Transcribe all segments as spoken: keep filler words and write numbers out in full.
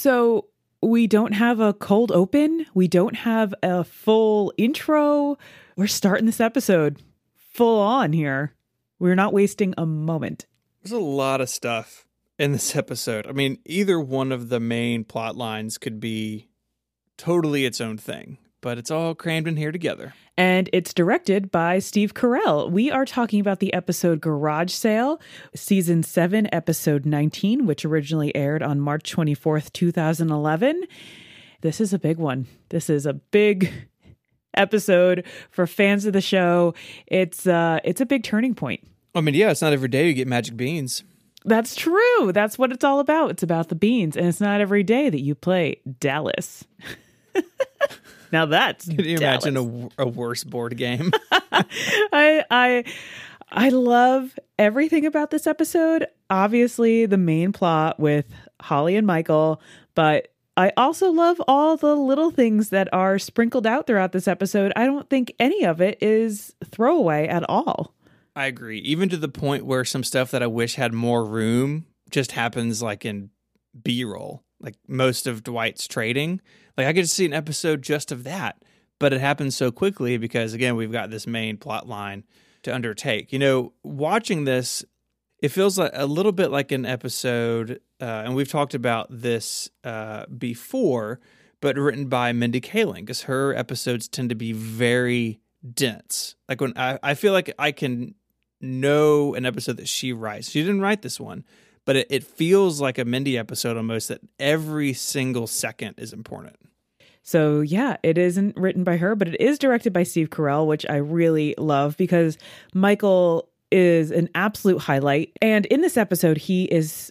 So we don't have a cold open. We don't have a full intro. We're starting this episode full on here. We're not wasting a moment. There's a lot of stuff in this episode. I mean, either one of the main plot lines could be totally its own thing, but it's all crammed in here together. And it's directed by Steve Carell. We are talking about the episode Garage Sale, season seven, episode nineteen, which originally aired on March twenty-fourth, twenty eleven. This is a big one. This is a big episode for fans of the show. It's uh, it's a big turning point. I mean, yeah, it's not every day you get magic beans. That's true. That's what it's all about. It's about the beans. And it's not every day that you play Dallas. Now that's Can you Dallas. imagine a, a worse board game? I I I love everything about this episode. Obviously, the main plot with Holly and Michael, but I also love all the little things that are sprinkled out throughout this episode. I don't think any of it is throwaway at all. I agree. Even to the point where some stuff that I wish had more room just happens like in B-roll. Like most of Dwight's trading. Like I could see an episode just of that, but it happens so quickly because, again, we've got this main plot line to undertake. You know, watching this, it feels like a little bit like an episode, uh, and we've talked about this uh, before, but written by Mindy Kaling, because her episodes tend to be very dense. Like when I, I feel like I can know an episode that she writes. She didn't write this one, but it, it feels like a Mindy episode almost, that every single second is important. So yeah, it isn't written by her, but it is directed by Steve Carell, which I really love because Michael is an absolute highlight. And in this episode, he is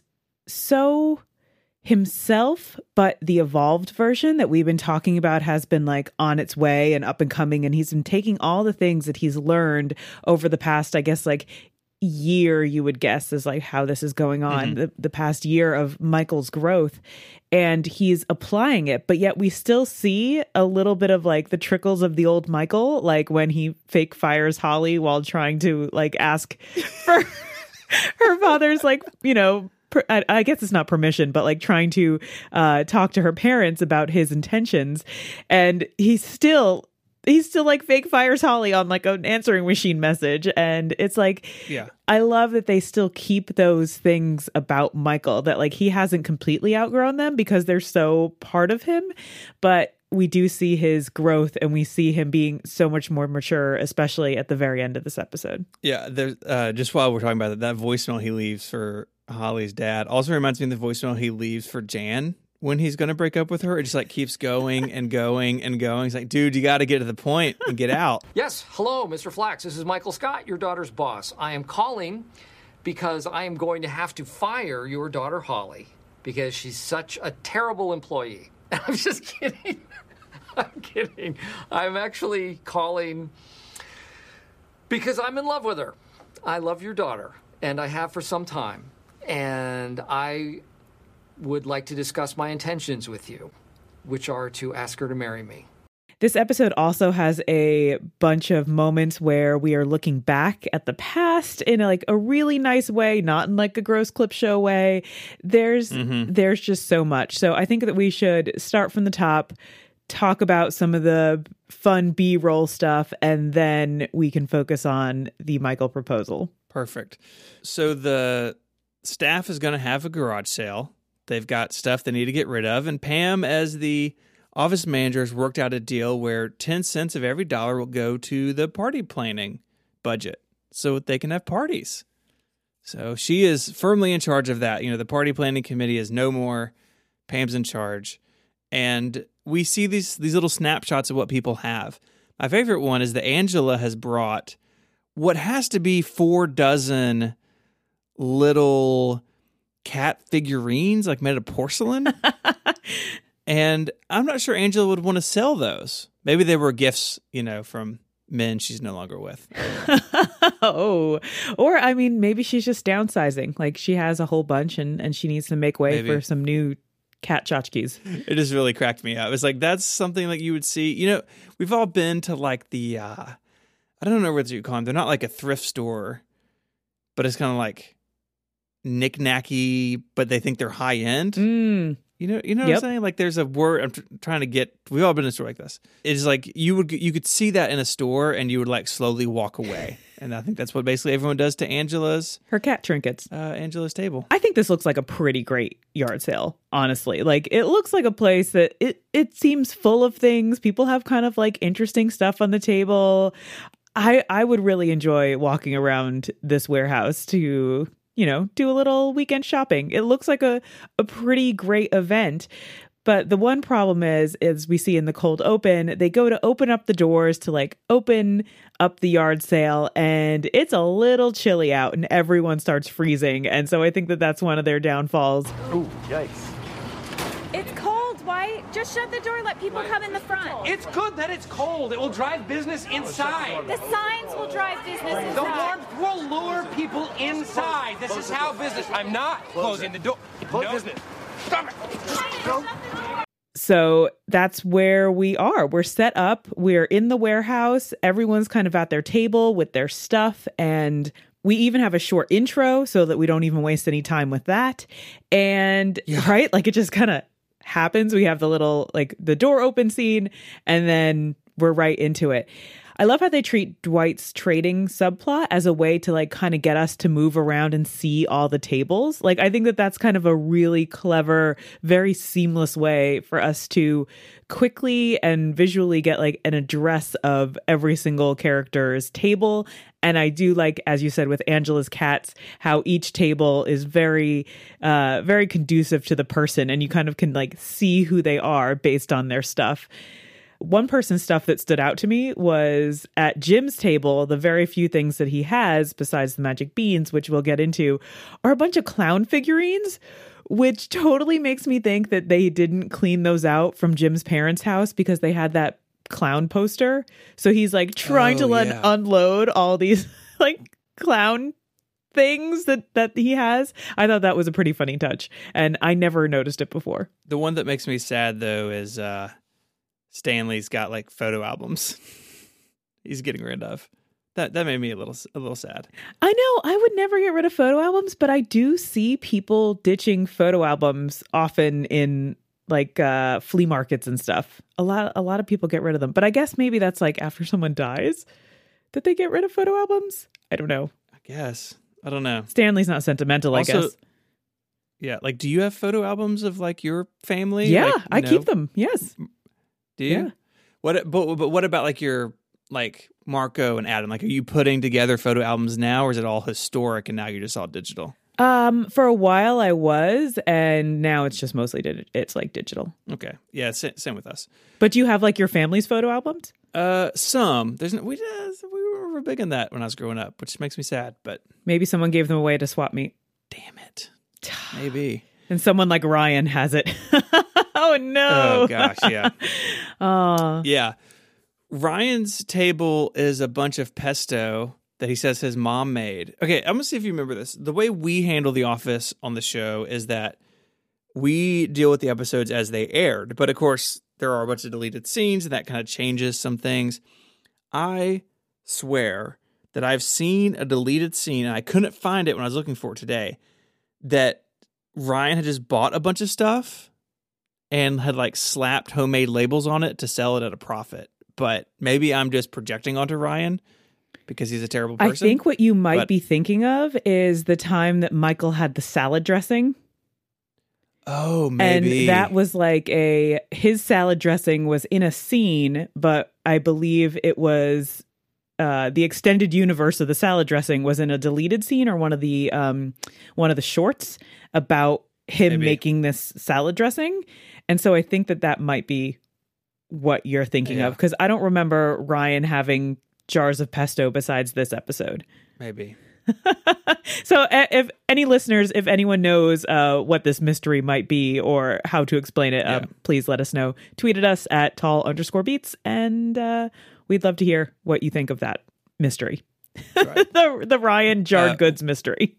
so himself, but the evolved version that we've been talking about has been like on its way and up and coming. And he's been taking all the things that he's learned over the past, I guess, like year, you would guess, is like how this is going on, mm-hmm. the, the past year of Michael's growth. And he's applying it, but yet we still see a little bit of like the trickles of the old Michael, like when he fake fires Holly while trying to like ask for her father's like, you know, per, I, I guess it's not permission, but like trying to uh, talk to her parents about his intentions. And he's still He's still like fake fires Holly on like an answering machine message. And it's like, yeah, I love that they still keep those things about Michael, that like he hasn't completely outgrown them because they're so part of him. But we do see his growth and we see him being so much more mature, especially at the very end of this episode. Yeah. There's, uh, just while we're talking about that, that voicemail he leaves for Holly's dad also reminds me of the voicemail he leaves for Jan. When he's going to break up with her, it just like keeps going and going and going. He's like, dude, you got to get to the point and get out. Yes. Hello, Mister Flax. This is Michael Scott, your daughter's boss. I am calling because I am going to have to fire your daughter, Holly, because she's such a terrible employee. I'm just kidding. I'm kidding. I'm actually calling because I'm in love with her. I love your daughter, and I have for some time. And I would like to discuss my intentions with you, which are to ask her to marry me. This episode also has a bunch of moments where we are looking back at the past in like a really nice way, not in like a gross clip show way. There's mm-hmm. there's just so much. So I think that we should start from the top, talk about some of the fun B-roll stuff, and then we can focus on the Michael proposal. Perfect. So the staff is going to have a garage sale. They've got stuff they need to get rid of. And Pam, as the office manager, has worked out a deal where ten cents of every dollar will go to the party planning budget so they can have parties. So she is firmly in charge of that. You know, the party planning committee is no more. Pam's in charge. And we see these, these little snapshots of what people have. My favorite one is that Angela has brought what has to be four dozen little cat figurines, like made of porcelain. And I'm not sure Angela would want to sell those. Maybe they were gifts, you know, from men she's no longer with. Oh, or I mean, maybe she's just downsizing. Like she has a whole bunch and, and she needs to make way maybe. for some new cat tchotchkes. It just really cracked me up. It's like, that's something like you would see, you know, we've all been to like the, uh, I don't know what you call them. They're not like a thrift store, but it's kind of like knick-knacky, but they think they're high-end. Mm. You know, you know Yep. what I'm saying? Like, there's a word I'm tr- trying to get. We've all been in a store like this. It's like you would you could see that in a store, and you would like slowly walk away. And I think that's what basically everyone does to Angela's Her cat trinkets. uh, Angela's table. I think this looks like a pretty great yard sale, honestly. Like, it looks like a place that it, it seems full of things. People have kind of like interesting stuff on the table. I I would really enjoy walking around this warehouse to, you know, do a little weekend shopping. It looks like a, a pretty great event. But the one problem is, as we see in the cold open, they go to open up the doors to like open up the yard sale, and it's a little chilly out and everyone starts freezing. And so I think that that's one of their downfalls. Ooh, yikes. It's cold, White. Just shut the door. Let people come in the front. It's good that it's cold. It will drive business inside. The signs will drive business inside. The warmth will lure people inside. This is how business. I'm not closing the door. Close business. Stop it. Go. So that's where we are. We're set up. We're in the warehouse. Everyone's kind of at their table with their stuff. And we even have a short intro so that we don't even waste any time with that. And Yeah. right, like it just kind of happens. We have the little, like the door open scene, and then we're right into it. I love how they treat Dwight's trading subplot as a way to like kind of get us to move around and see all the tables. Like, I think that that's kind of a really clever, very seamless way for us to quickly and visually get like an address of every single character's table. And I do like, as you said, with Angela's cats, how each table is very, uh, very conducive to the person, and you kind of can like see who they are based on their stuff. One person's stuff that stood out to me was at Jim's table. The very few things that he has, besides the magic beans, which we'll get into, are a bunch of clown figurines, which totally makes me think that they didn't clean those out from Jim's parents' house because they had that clown poster. So he's like trying Oh, to un- yeah. unload all these like clown things that that he has. I thought that was a pretty funny touch, and I never noticed it before. The one that makes me sad though is uh, Stanley's got like photo albums. He's getting rid of. That that made me a little a little sad. I know I would never get rid of photo albums, but I do see people ditching photo albums often in like uh, flea markets and stuff. A lot a lot of people get rid of them, but I guess maybe that's like after someone dies that they get rid of photo albums. I don't know. I guess. I don't know. Stanley's not sentimental, Also, I guess. Yeah, like do you have photo albums of like your family? Yeah, Like, you I know? keep them. Yes. Do you? Yeah. What but but what about like your like Marco and Adam? Like, are you putting together photo albums now, or is it all historic and now you're just all digital? Um, for a while I was, and now it's just mostly digi- it's like digital. Okay, yeah, sa- same with us. But do you have like your family's photo albums? Uh, some there's no, we uh, we were big on that when I was growing up, which makes me sad. But Maybe someone gave them away to swap meet, damn it, maybe. and someone like Ryan has it. Oh no! Oh gosh, yeah, Aw. yeah. Ryan's table is a bunch of pesto that he says his mom made. Okay, I'm gonna see if you remember this. The way we handle The Office on the show is that we deal with the episodes as they aired, but of course there are a bunch of deleted scenes, and that kind of changes some things. I swear that I've seen a deleted scene, and I couldn't find it when I was looking for it today, that Ryan had just bought a bunch of stuff and had like slapped homemade labels on it to sell it at a profit. But maybe I'm just projecting onto Ryan because he's a terrible person. I think what you might but- be thinking of is the time that Michael had the salad dressing. Oh, maybe. And that was like a, his salad dressing was in a scene, but I believe it was uh, the extended universe of the salad dressing was in a deleted scene or one of the, um, one of the shorts about him Maybe. making this salad dressing. And so I think that that might be what you're thinking Yeah. of, because I don't remember Ryan having jars of pesto besides this episode. maybe. So uh, if any listeners, if anyone knows uh, what this mystery might be or how to explain it, Yeah. um, please let us know. Tweet at us at tall underscore beats, and uh, we'd love to hear what you think of that mystery. Right. the the Ryan jarred Uh, goods mystery.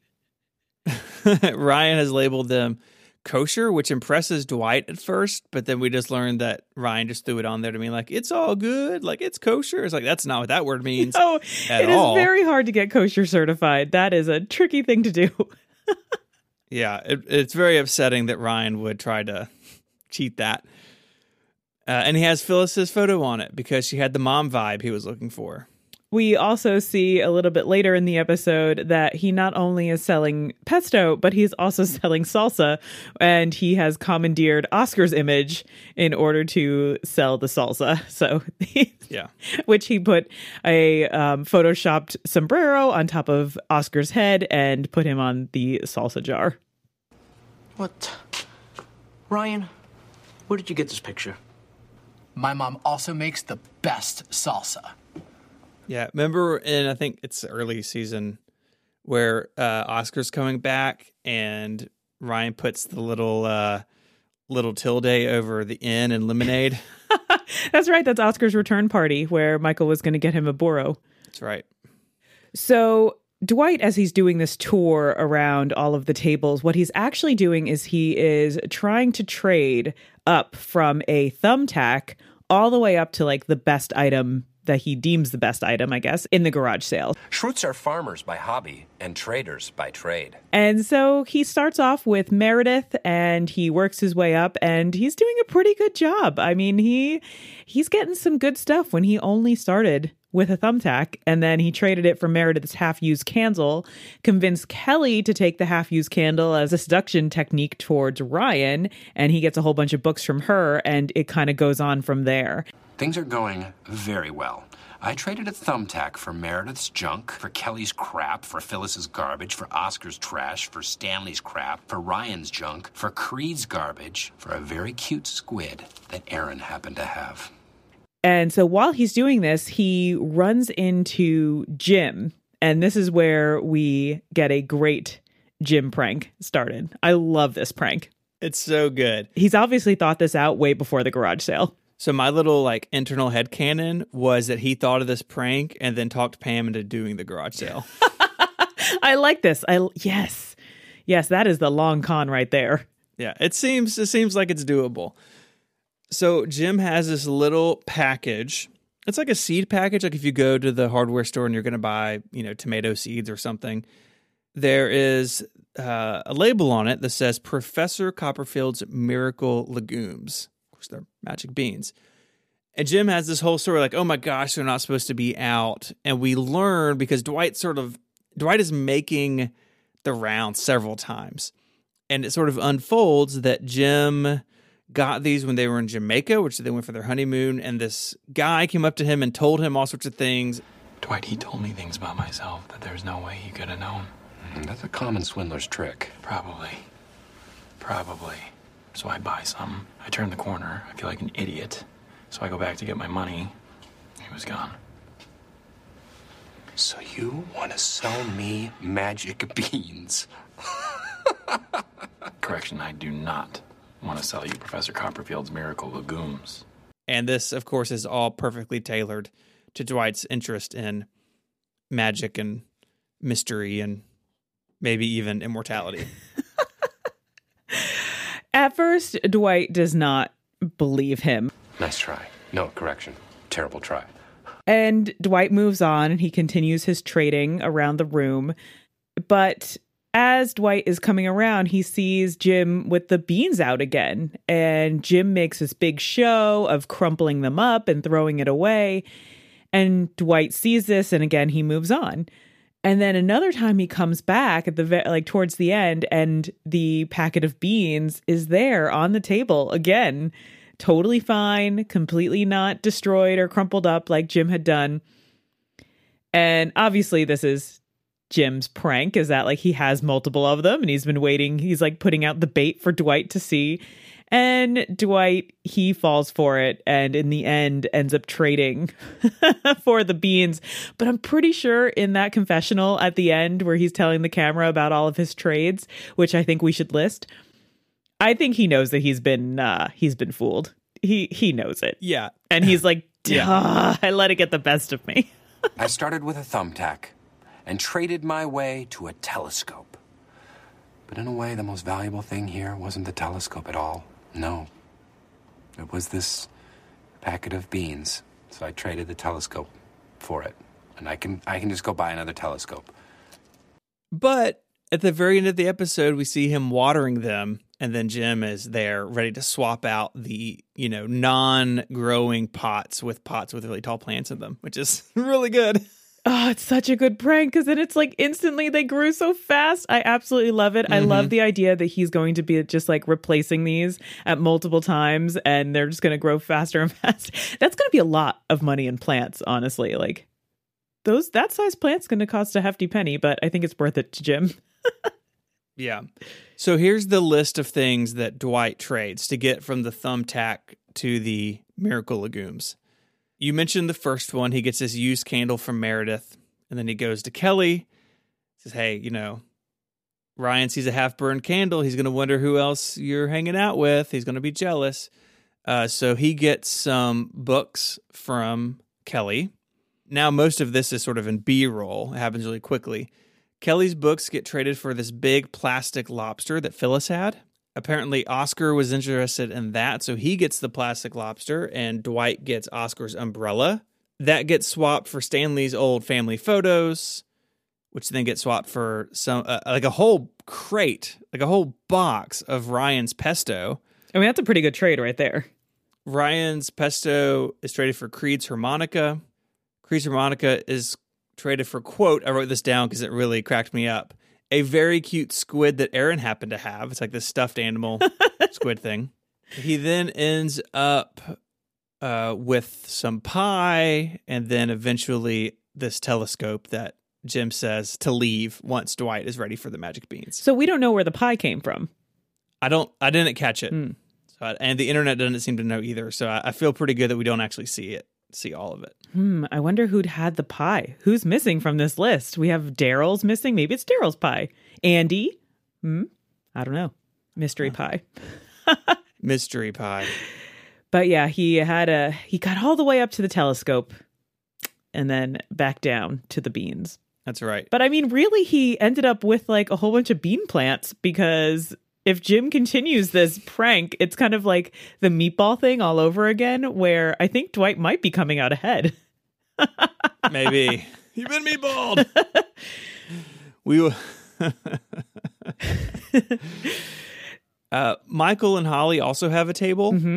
Ryan has labeled them kosher, which impresses Dwight at first, but then we just learned that Ryan just threw it on there to mean like, it's all good, like it's kosher. It's like, that's not what that word means. Oh, at it is all. very hard to get kosher certified. That is a tricky thing to do. Yeah, it, it's very upsetting that Ryan would try to cheat that. Uh, and he has Phyllis's photo on it because she had the mom vibe he was looking for. We also see a little bit later in the episode that he not only is selling pesto, but he's also selling salsa, and he has commandeered Oscar's image in order to sell the salsa. So, yeah, which he put a um, photoshopped sombrero on top of Oscar's head and put him on the salsa jar. What? Ryan, where did you get this picture? My mom also makes the best salsa. Yeah, remember in, I think it's the early season, where uh, Oscar's coming back and Ryan puts the little uh, little tilde over the N in Lemonade? That's right. That's Oscar's return party, where Michael was going to get him a burro. That's right. So Dwight, as he's doing this tour around all of the tables, what he's actually doing is he is trying to trade up from a thumbtack all the way up to like the best item that he deems the best item, I guess, in the garage sale. Schrutes are farmers by hobby and traders by trade. And so he starts off with Meredith and he works his way up and he's doing a pretty good job. I mean, he he's getting some good stuff when he only started with a thumbtack, and then he traded it for Meredith's half-used candle, convinced Kelly to take the half-used candle as a seduction technique towards Ryan, and he gets a whole bunch of books from her, and it kind of goes on from there. Things are going very well. I traded a thumbtack for Meredith's junk, for Kelly's crap, for Phyllis's garbage, for Oscar's trash, for Stanley's crap, for Ryan's junk, for Creed's garbage, for a very cute squid that Aaron happened to have. And so while he's doing this, he runs into Jim. And this is where we get a great Jim prank started. I love this prank. It's so good. He's obviously thought this out way before the garage sale. So my little like internal headcanon was that he thought of this prank and then talked Pam into doing the garage sale. I like this. I yes. Yes, that is the long con right there. Yeah, it seems it seems like it's doable. So Jim has this little package. It's like a seed package. Like if you go to the hardware store and you're going to buy, you know, tomato seeds or something, there is uh, a label on it that says Professor Copperfield's Miracle Legumes. Of course, they're magic beans. And Jim has this whole story like, oh my gosh, they're not supposed to be out. And we learn because Dwight sort of, Dwight is making the round several times. And it sort of unfolds that Jim got these when they were in Jamaica, which they went for their honeymoon, and this guy came up to him and told him all sorts of things. Dwight, he told me things about myself that there's no way he could have known. Mm, that's a common swindler's trick. Probably. Probably. So I buy some. I turn the corner. I feel like an idiot. So I go back to get my money. He was gone. So you want to sell me magic beans? Correction, I do not want to sell you Professor Copperfield's Miracle Legumes. And this, of course, is all perfectly tailored to Dwight's interest in magic and mystery and maybe even immortality. At first, Dwight does not believe him. Nice try. No, correction. Terrible try. And Dwight moves on and he continues his trading around the room. But as Dwight is coming around, he sees Jim with the beans out again. And Jim makes this big show of crumpling them up and throwing it away. And Dwight sees this, and again, he moves on. And then another time he comes back at the ve- like towards the end, and the packet of beans is there on the table again. Totally fine, completely not destroyed or crumpled up like Jim had done. And obviously this is Jim's prank, is that like he has multiple of them and he's been waiting. He's like putting out the bait for Dwight to see. And Dwight, he falls for it and in the end ends up trading for the beans. But I'm pretty sure in that confessional at the end where he's telling the camera about all of his trades, which I think we should list, I think he knows that he's been uh, he's been fooled. He he knows it. Yeah. And he's like, duh, yeah. I let it get the best of me. I started with a thumbtack and traded my way to a telescope. But in a way, the most valuable thing here wasn't the telescope at all. No. It was this packet of beans. So I traded the telescope for it. And I can I can just go buy another telescope. But At the very end of the episode, we see him watering them, and then Jim is there ready to swap out the, you know, non-growing pots with pots with really tall plants in them, which is really good. Oh, it's such a good prank because then it's like instantly they grew so fast. I absolutely love it. Mm-hmm. I love the idea that he's going to be just like replacing these at multiple times and they're just going to grow faster and faster. That's going to be a lot of money in plants, honestly. Like those, that size plant's going to cost a hefty penny, but I think it's worth it to Jim. Yeah. So here's the list of things that Dwight trades to get from the thumbtack to the Miracle Legumes. You mentioned the first one. He gets this used candle from Meredith, and then he goes to Kelly, says, hey, you know, Ryan sees a half-burned candle. He's going to wonder who else you're hanging out with. He's going to be jealous. Uh, so he gets some books from Kelly. Now most of this is sort of in B-roll. It happens really quickly. Kelly's books get traded for this big plastic lobster that Phyllis had. Apparently, Oscar was interested in that, so he gets the plastic lobster, and Dwight gets Oscar's umbrella. That gets swapped for Stanley's old family photos, which then gets swapped for some uh, like a whole crate, like a whole box of Ryan's pesto. I mean, that's a pretty good trade right there. Ryan's pesto is traded for Creed's harmonica. Creed's harmonica is traded for, quote, I wrote this down because it really cracked me up, a very cute squid that Aaron happened to have. It's like this stuffed animal squid thing. He then ends up uh, with some pie and then eventually this telescope that Jim says to leave once Dwight is ready for the magic beans. So we don't know where the pie came from. I don't. I didn't catch it. Mm. So I, and the internet doesn't seem to know either. So I, I feel pretty good that we don't actually see it. See all of it. Hmm, I wonder who'd had the pie. Who's missing from this list? We have Daryl's missing. Maybe it's Daryl's pie. Andy? Hmm, I don't know. Mystery pie. Mystery pie. But yeah, he had a he got all the way up to the telescope and then back down to the beans. That's right. But I mean, really, he ended up with like a whole bunch of bean plants because if Jim continues this prank, it's kind of like the meatball thing all over again, where I think Dwight might be coming out ahead. Maybe. You've been meatballed. we will. uh, Michael and Holly also have a table. Mm-hmm.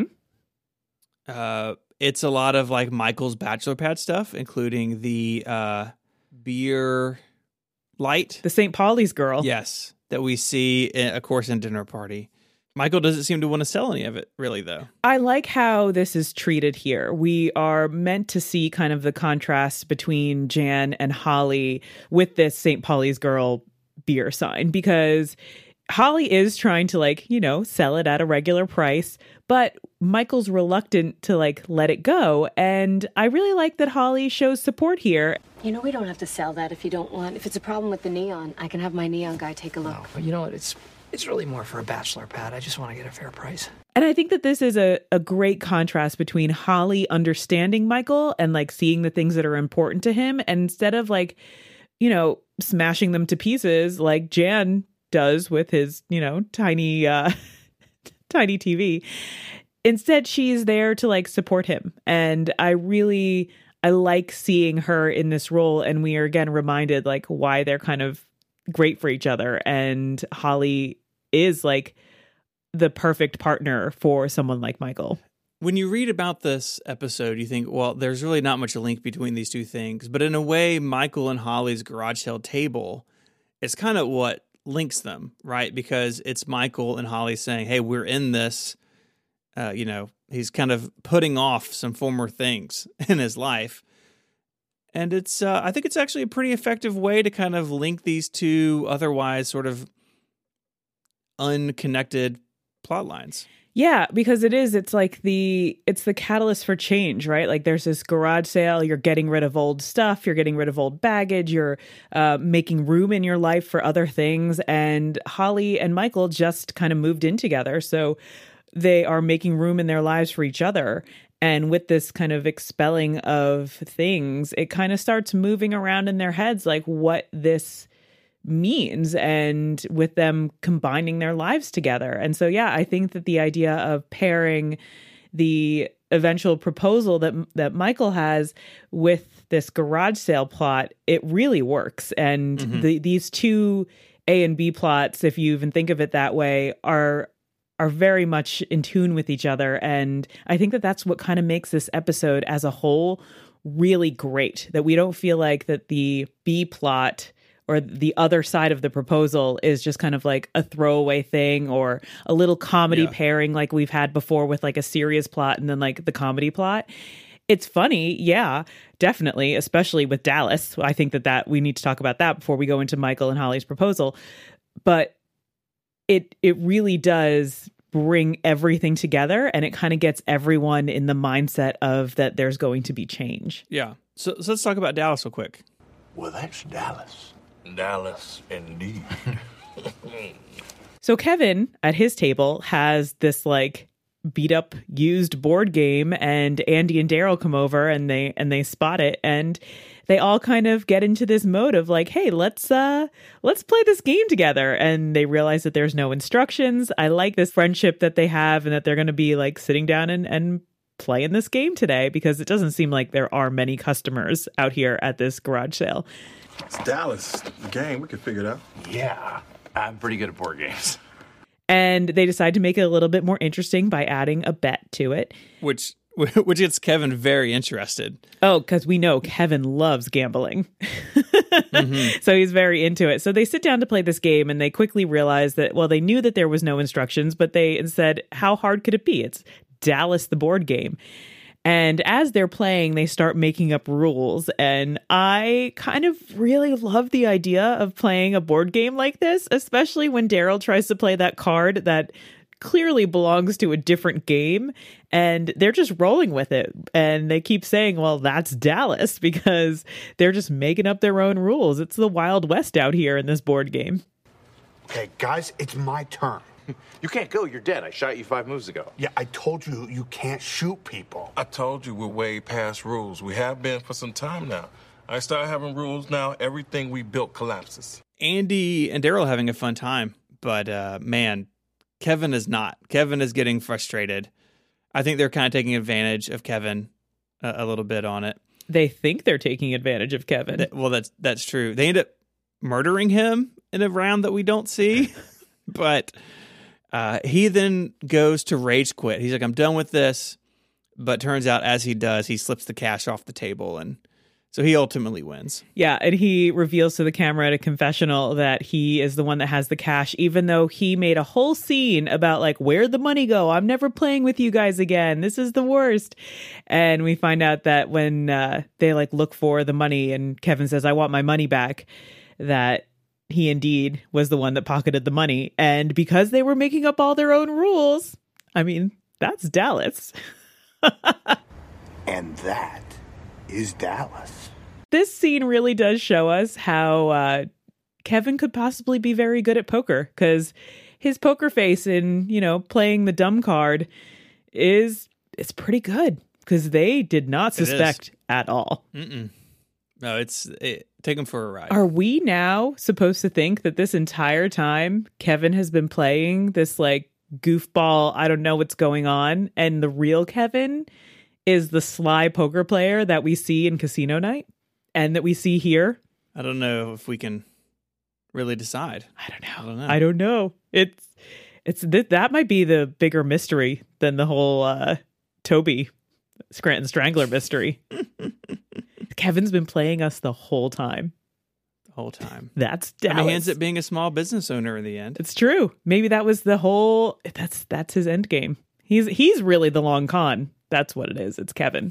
Uh, it's a lot of like Michael's bachelor pad stuff, including the uh, beer light. The Saint Pauli's girl. Yes. That we see, in, of course, in Dinner Party. Michael doesn't seem to want to sell any of it, really, though. I like how this is treated here. We are meant to see kind of the contrast between Jan and Holly with this Saint Pauli's girl beer sign, because Holly is trying to, like, you know, sell it at a regular price, but Michael's reluctant to, like, let it go. And I really like that Holly shows support here. You know, we don't have to sell that if you don't want. If it's a problem with the neon, I can have my neon guy take a look. No, but you know what? It's it's really more for a bachelor pad. I just want to get a fair price. And I think that this is a, a great contrast between Holly understanding Michael and like seeing the things that are important to him. And instead of like, you know, smashing them to pieces like Jan does with his, you know, tiny, uh, tiny T V. Instead, she's there to like support him. And I really, I like seeing her in this role. And we are again reminded like why they're kind of great for each other. And Holly is like the perfect partner for someone like Michael. When you read about this episode, you think, well, there's really not much link between these two things. But in a way, Michael and Holly's garage sale table is kind of what links them, right? Because it's Michael and Holly saying, hey, we're in this. Uh, you know, he's kind of putting off some former things in his life. And it's, uh, I think it's actually a pretty effective way to kind of link these two otherwise sort of unconnected plot lines. Yeah, because it is, it's like the, it's the catalyst for change, right? Like there's this garage sale, you're getting rid of old stuff, you're getting rid of old baggage, you're uh, making room in your life for other things. And Holly and Michael just kind of moved in together. So they are making room in their lives for each other. And with this kind of expelling of things, it kind of starts moving around in their heads, like what this means, and with them combining their lives together. And so, yeah, I think that the idea of pairing the eventual proposal that that Michael has with this garage sale plot, it really works. And mm-hmm. the, these two A and B plots, if you even think of it that way, are are very much in tune with each other. And I think that that's what kind of makes this episode as a whole really great, that we don't feel like that the B plot or the other side of the proposal is just kind of like a throwaway thing or a little comedy yeah. pairing like we've had before with like a serious plot and then like the comedy plot. It's funny, yeah, definitely, especially with Dallas. I think that, that we need to talk about that before we go into Michael and Holly's proposal. But it it really does bring everything together, and it kind of gets everyone in the mindset of that there's going to be change. Yeah. So, so let's talk about Dallas real quick. Well, that's Dallas. Dallas, indeed. So Kevin at his table has this like beat up used board game, and Andy and Daryl come over and they and they spot it, and they all kind of get into this mode of like, hey, let's uh let's play this game together. And they realize that there's no instructions. I like this friendship that they have, and that they're going to be like sitting down and, and playing this game today, because it doesn't seem like there are many customers out here at this garage sale. It's Dallas. The game, we can figure it out. Yeah, I'm pretty good at board games. And they decide to make it a little bit more interesting by adding a bet to it. Which which gets Kevin very interested. Oh, because we know Kevin loves gambling. mm-hmm. So he's very into it. So they sit down to play this game, and they quickly realize that, well, they knew that there was no instructions, but they said, how hard could it be? It's Dallas, the board game. And as they're playing, they start making up rules. And I kind of really love the idea of playing a board game like this, especially when Daryl tries to play that card that clearly belongs to a different game. And they're just rolling with it. And they keep saying, well, that's Dallas, because they're just making up their own rules. It's the Wild West out here in this board game. Okay, guys, it's my turn. You can't go. You're dead. I shot you five moves ago. Yeah, I told you you can't shoot people. I told you we're way past rules. We have been for some time now. I start having rules now, everything we built collapses. Andy and Daryl are having a fun time, but uh, man, Kevin is not. Kevin is getting frustrated. I think they're kind of taking advantage of Kevin uh, a little bit on it. They think they're taking advantage of Kevin. Th- well, that's that's true. They end up murdering him in a round that we don't see, but... Uh, he then goes to rage quit. He's like, I'm done with this. But turns out as he does, he slips the cash off the table. And so he ultimately wins. Yeah. And he reveals to the camera at a confessional that he is the one that has the cash, even though he made a whole scene about like, where'd the money go? I'm never playing with you guys again. This is the worst. And we find out that when uh, they like look for the money and Kevin says, I want my money back, that he indeed was the one that pocketed the money. And because they were making up all their own rules, I mean, that's Dallas. And that is Dallas. This scene really does show us how uh, Kevin could possibly be very good at poker, because his poker face in, you know, playing the dumb card is it's pretty good, because they did not suspect at all. Mm-mm. No, it's it, take him for a ride. Are we now supposed to think that this entire time Kevin has been playing this like goofball, I don't know what's going on, and the real Kevin is the sly poker player that we see in Casino Night and that we see here? I don't know if we can really decide. I don't know. I don't know. I don't know. It's it's th- that might be the bigger mystery than the whole uh, Toby Scranton Strangler mystery. Kevin's been playing us the whole time. The whole time. That's Dallas. I mean, he ends up being a small business owner in the end. It's true. Maybe that was the whole. That's that's his end game. He's he's really the long con. That's what it is. It's Kevin.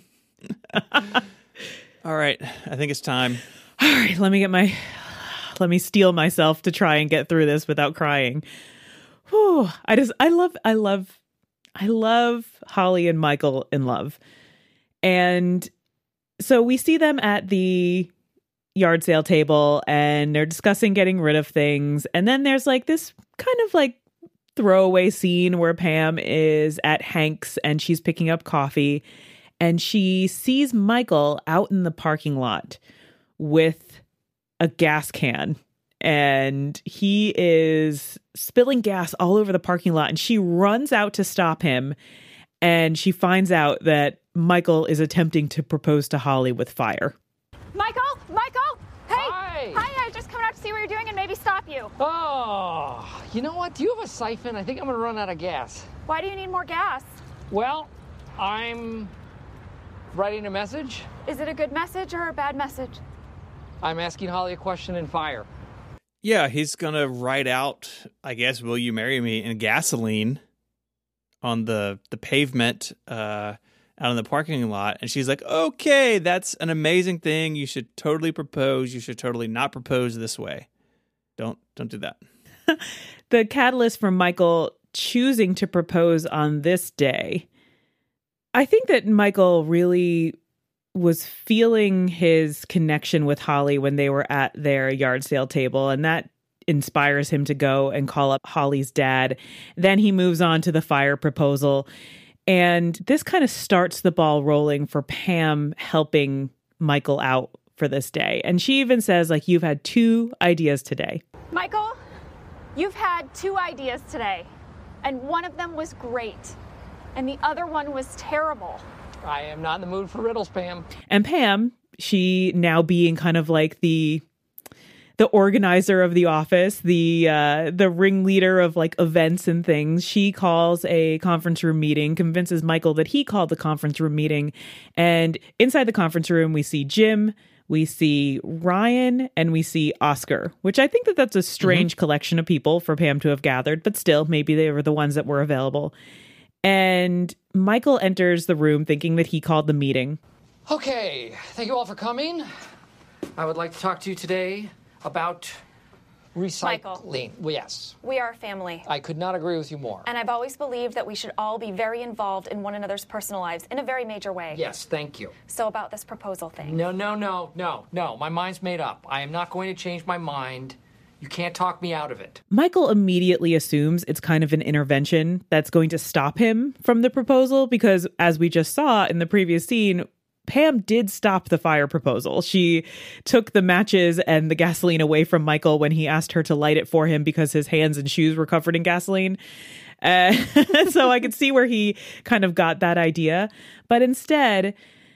All right, I think it's time. All right, let me get my. Let me steel myself to try and get through this without crying. Whew. I just I love I love I love Holly and Michael in love, and. So we see them at the yard sale table, and they're discussing getting rid of things. And then there's like this kind of like throwaway scene where Pam is at Hank's and she's picking up coffee, and she sees Michael out in the parking lot with a gas can, and he is spilling gas all over the parking lot, and she runs out to stop him. And she finds out that Michael is attempting to propose to Holly with fire. Michael? Michael? Hey! Hi! Hi. Hi, I just coming out to see what you're doing and maybe stop you. Oh, you know what? Do you have a siphon? I think I'm gonna run out of gas. Why do you need more gas? Well, I'm writing a message. Is it a good message or a bad message? I'm asking Holly a question in fire. Yeah, he's going to write out, I guess, "Will you marry me?" in gasoline on the, the pavement uh, out in the parking lot. And she's like, okay, that's an amazing thing. You should totally propose. You should totally not propose this way. Don't don't do that. The catalyst for Michael choosing to propose on this day, I think that Michael really was feeling his connection with Holly when they were at their yard sale table, and that inspires him to go and call up Holly's dad. Then he moves on to the fire proposal, and this kind of starts the ball rolling for Pam helping Michael out for this day. And she even says, like, you've had two ideas today. Michael, you've had two ideas today, and one of them was great, and the other one was terrible. I am not in the mood for riddles, Pam. And Pam, she now being kind of like the the organizer of the office, the uh, the ringleader of like events and things, she calls a conference room meeting, convinces Michael that he called the conference room meeting. And inside the conference room, we see Jim, we see Ryan, and we see Oscar, which I think that that's a strange mm-hmm. collection of people for Pam to have gathered, but still, maybe they were the ones that were available. And Michael enters the room thinking that he called the meeting. Okay, thank you all for coming. I would like to talk to you today about recycling. Michael. Well, yes. We are a family. I could not agree with you more. And I've always believed that we should all be very involved in one another's personal lives in a very major way. Yes, thank you. So about this proposal thing. No, no, no, no, no. My mind's made up. I am not going to change my mind. You can't talk me out of it. Michael immediately assumes it's kind of an intervention that's going to stop him from the proposal because, as we just saw in the previous scene, Pam did stop the fire proposal. She took the matches and the gasoline away from Michael when he asked her to light it for him because his hands and shoes were covered in gasoline. Uh, so I could see where he kind of got that idea. But instead,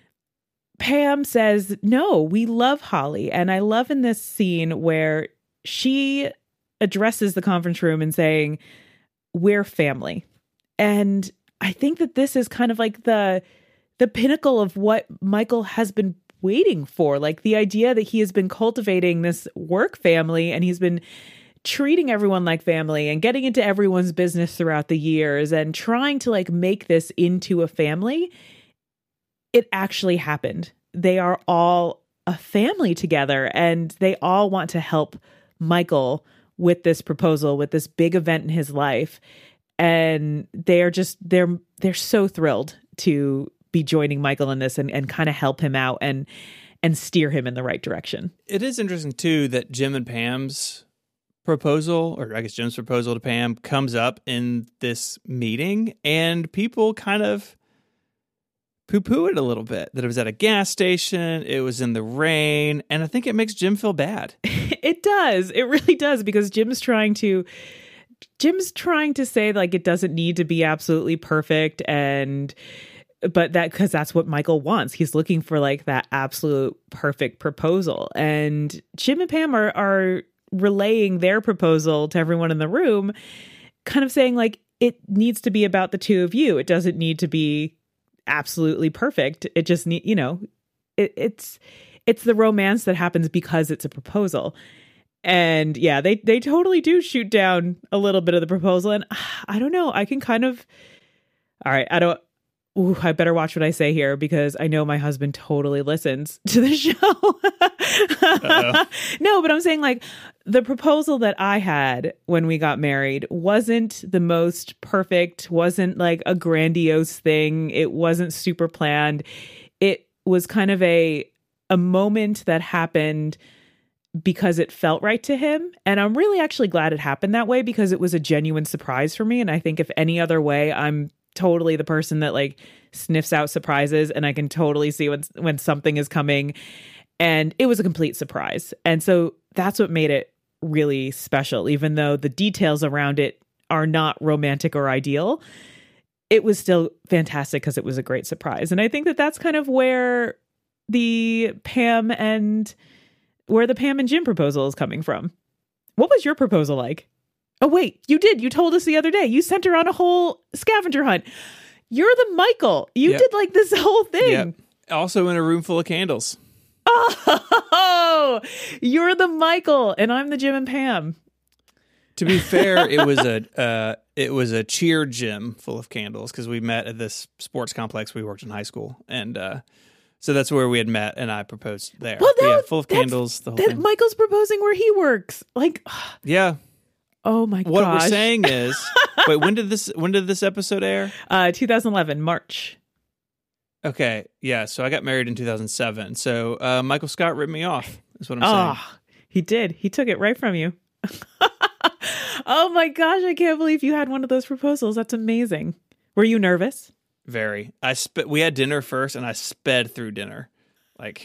Pam says, no, we love Holly. And I love in this scene where she addresses the conference room and saying, we're family. And I think that this is kind of like the the pinnacle of what Michael has been waiting for, like the idea that he has been cultivating this work family and he's been treating everyone like family and getting into everyone's business throughout the years and trying to like make this into a family. It actually happened. They are all a family together and they all want to help Michael with this proposal, with this big event in his life. And they're just, they're, they're so thrilled to be joining Michael in this and, and kind of help him out and, and steer him in the right direction. It is interesting too, that Jim and Pam's proposal, or I guess Jim's proposal to Pam, comes up in this meeting and people kind of poo-poo it a little bit, that it was at a gas station, it was in the rain, and I think it makes Jim feel bad. It does. It really does, because Jim's trying to Jim's trying to say like it doesn't need to be absolutely perfect, and but that because that's what Michael wants. He's looking for like that absolute perfect proposal. And Jim and Pam are are relaying their proposal to everyone in the room, kind of saying like it needs to be about the two of you. It doesn't need to be absolutely perfect. It just need, you know, it, it's it's the romance that happens because it's a proposal. And yeah, they they totally do shoot down a little bit of the proposal. And uh, I don't know, I can kind of, all right, I don't, ooh, I better watch what I say here because I know my husband totally listens to the show. No, but I'm saying like the proposal that I had when we got married wasn't the most perfect, wasn't like a grandiose thing. It wasn't super planned. It was kind of a a moment that happened because it felt right to him. And I'm really actually glad it happened that way because it was a genuine surprise for me. And I think if any other way, I'm totally the person that like sniffs out surprises and I can totally see when when something is coming. And it was a complete surprise. And so that's what made it really special, even though the details around it are not romantic or ideal. It was still fantastic because it was a great surprise. And I think that that's kind of where the Pam and where the Pam and Jim proposal is coming from. What was your proposal like? Oh, wait, you did. You told us the other day. You sent her on a whole scavenger hunt. You're the Michael. You Yep. did like this whole thing. Yep. Also in a room full of candles. Oh, you're the Michael and I'm the Jim and Pam. To be fair, it was a uh, it was a cheer gym full of candles because we met at this sports complex we worked in high school, and uh, so that's where we had met, and I proposed there. Well, But no, yeah, full of candles. The whole that thing. Michael's proposing where he works. Like, Yeah. oh my god. What we're saying is, wait, when did this when did this episode air? Uh, twenty eleven, March. Okay, yeah. So I got married in two thousand seven. So uh, Michael Scott ripped me off. Is what I'm Oh, saying. he did. He took it right from you. Oh my gosh, I can't believe you had one of those proposals. That's amazing. Were you nervous? Very. I sp- We had dinner first, and I sped through dinner. Like,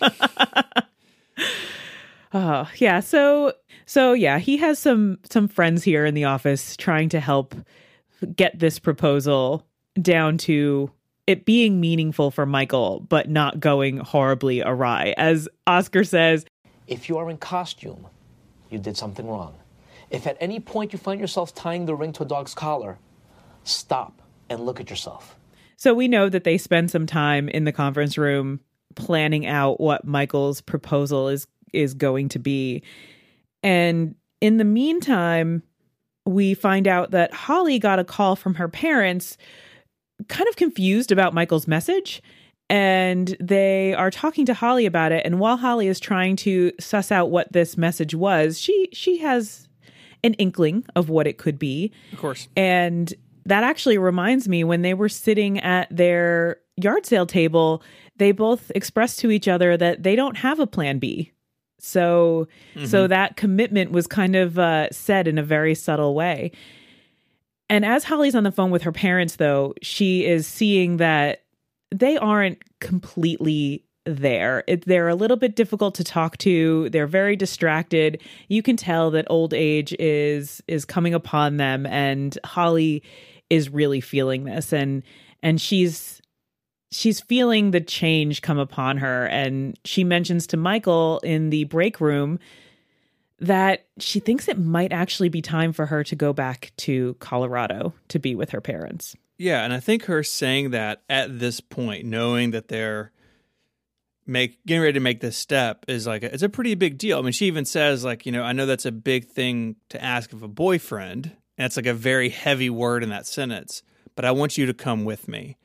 Oh, yeah. So, so yeah, he has some some friends here in the office trying to help get this proposal down to it being meaningful for Michael, but not going horribly awry. As Oscar says, If you are in costume, you did something wrong. If at any point you find yourself tying the ring to a dog's collar, stop and look at yourself. so we know that they spend some time in the conference room planning out what Michael's proposal is is going to be. And in the meantime, we find out that Holly got a call from her parents, kind of confused about Michael's message. And they are talking to Holly about it. And while Holly is trying to suss out what this message was, she she has an inkling of what it could be. of course. And that actually reminds me, when they were sitting at their yard sale table, they both expressed to each other that they don't have a plan B. So, Mm-hmm. so that commitment was kind of uh, said in a very subtle way. And as Holly's on the phone with her parents, though, she is seeing that they aren't completely there. It, they're a little bit difficult to talk to. They're very distracted. You can tell that old age is is coming upon them, and Holly is really feeling this, and and she's she's feeling the change come upon her. And she mentions to Michael in the break room that she thinks it might actually be time for her to go back to Colorado to be with her parents. Yeah, and I think her saying that at this point, knowing that they're make getting ready to make this step, is like a, it's a pretty big deal. I mean, she even says, like, you know, I know that's a big thing to ask of a boyfriend, and it's like a very heavy word in that sentence, but I want you to come with me.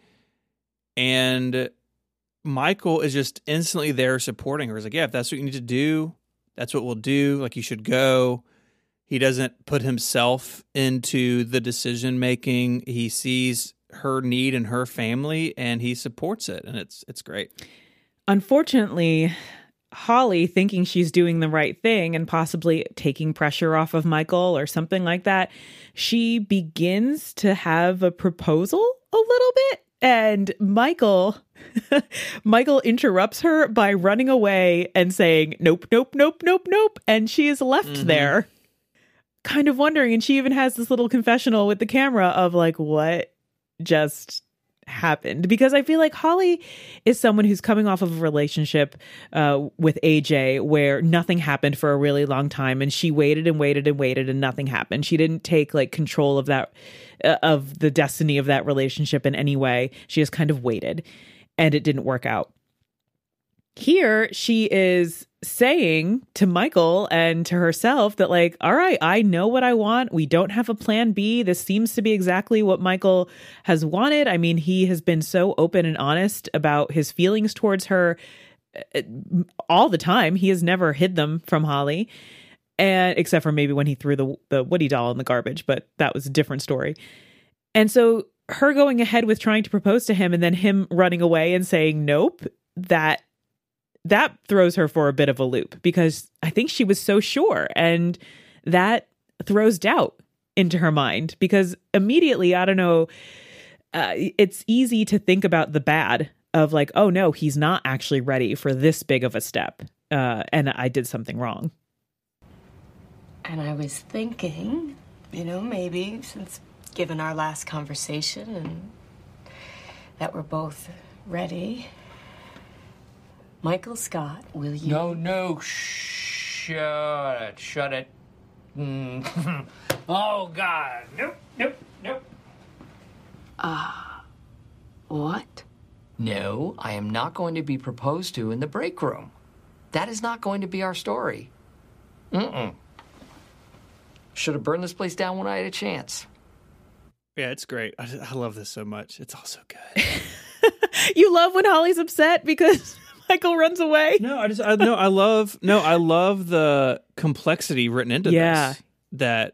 And Michael is just instantly there supporting her. He's like, yeah, if that's what you need to do, that's what we'll do. Like, you should go. He doesn't put himself into the decision making. He sees her need and her family, and he supports it, and it's it's great. Unfortunately, Holly, thinking she's doing the right thing and possibly taking pressure off of Michael or something like that, she begins to have a proposal a little bit. And Michael, Michael interrupts her by running away and saying, nope, nope, nope, nope, nope. And she is left Mm-hmm. there kind of wondering. And she even has this little confessional with the camera of like, what just happened? Because I feel like Holly is someone who's coming off of a relationship uh, with A J where nothing happened for a really long time, and she waited and waited and waited and nothing happened. She didn't take like control of that, uh, of the destiny of that relationship in any way. She just kind of waited, and it didn't work out. Here she is saying to Michael and to herself that like, all right, I know what I want. We don't have a plan B. This seems to be exactly what Michael has wanted. I mean, he has been so open and honest about his feelings towards her all the time. He has never hid them from Holly, and except for maybe when he threw the, the Woody doll in the garbage, but that was a different story. And so her going ahead with trying to propose to him and then him running away and saying, nope, that that throws her for a bit of a loop, because I think she was so sure, and that throws doubt into her mind, because immediately, I don't know, uh, it's easy to think about the bad of like, oh no, he's not actually ready for this big of a step. Uh, and I did something wrong. And I was thinking, you know, maybe since given our last conversation and that we're both ready, Michael Scott, will you? No, no, shh. Shut it. Shut it. Mm. Oh, God. Nope, nope, nope. Ah. Uh, what? No, I am not going to be proposed to in the break room. That is not going to be our story. Mm-mm. Should have burned this place down when I had a chance. Yeah, it's great. I, I love this so much. It's all so good. You love when Holly's upset because Michael runs away? No, I just I no, I love no, I love the complexity written into yeah. this. That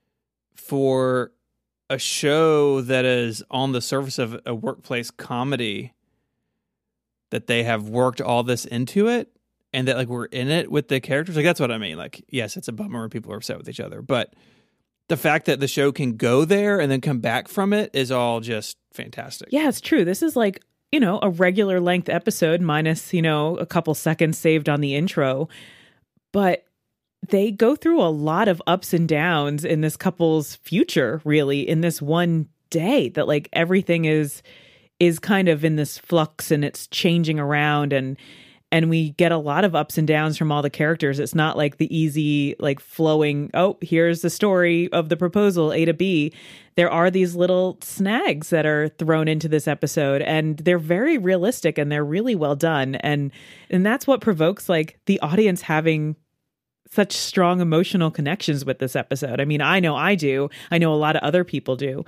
for a show that is on the surface of a workplace comedy, that they have worked all this into it, and that like we're in it with the characters. Like that's what I mean. Like, yes, it's a bummer when people are upset with each other, but the fact that the show can go there and then come back from it is all just fantastic. Yeah, it's true. This is like, you know, a regular length episode minus, you know, a couple seconds saved on the intro. But they go through a lot of ups and downs in this couple's future, really, in this one day, that like everything is is kind of in this flux and it's changing around, and and we get a lot of ups and downs from all the characters. It's not like the easy, like flowing, oh, here's the story of the proposal, A to B. There are these little snags that are thrown into this episode, and they're very realistic and they're really well done. And and that's what provokes like the audience having such strong emotional connections with this episode. I mean, I know I do. I know a lot of other people do.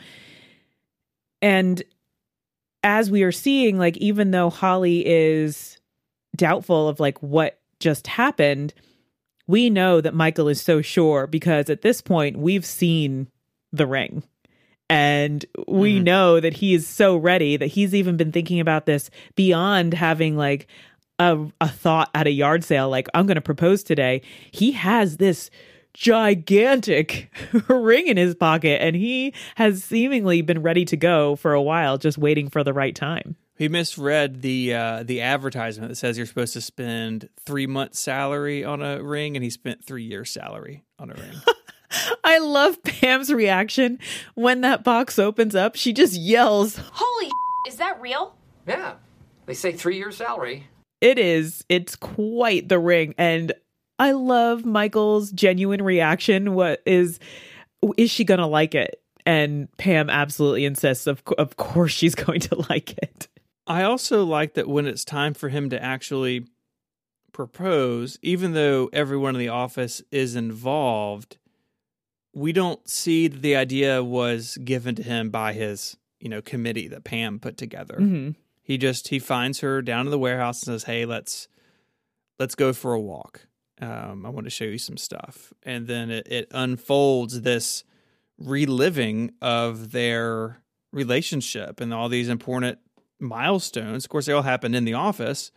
And as we are seeing, like, even though Holly is doubtful of like what just happened, we know that Michael is so sure because at this point we've seen the ring, and we mm-hmm. know that he is so ready that he's even been thinking about this beyond having like a, a thought at a yard sale, like, I'm going to propose today. He has this gigantic ring in his pocket, and he has seemingly been ready to go for a while, just waiting for the right time. He misread the uh, the advertisement that says you're supposed to spend three months' salary on a ring, and he spent three years' salary on a ring. I love Pam's reaction when that box opens up. She just yells, "Holy is that real?" Yeah. They say three years' salary. It is. It's quite the ring. And I love Michael's genuine reaction. What is, is she going to like it? And Pam absolutely insists, of, of course she's going to like it. I also like that when it's time for him to actually propose, even though everyone in the office is involved, we don't see that the idea was given to him by his, you know, committee that Pam put together. Mm-hmm. He just, he finds her down in the warehouse and says, hey, let's, let's go for a walk. Um, I want to show you some stuff. And then it, it unfolds this reliving of their relationship and all these important milestones. Of course, they all happened in the office,